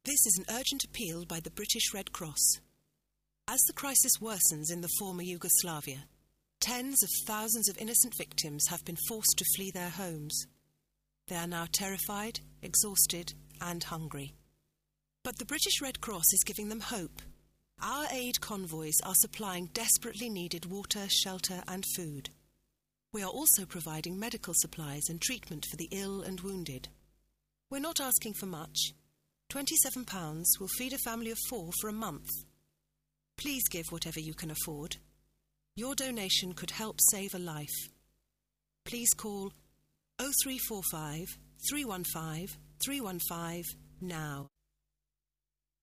This is an urgent appeal by the British Red Cross. As the crisis worsens in the former Yugoslavia, tens of thousands of innocent victims have been forced to flee their homes. They are now terrified, exhausted, and hungry. But the British Red Cross is giving them hope. Our aid convoys are supplying desperately needed water, shelter, and food. We are also providing medical supplies and treatment for the ill and wounded. We're not asking for much. £27 will feed a family of 4 for a month. Please give whatever you can afford. Your donation could help save a life. Please call 0345 315 315 now.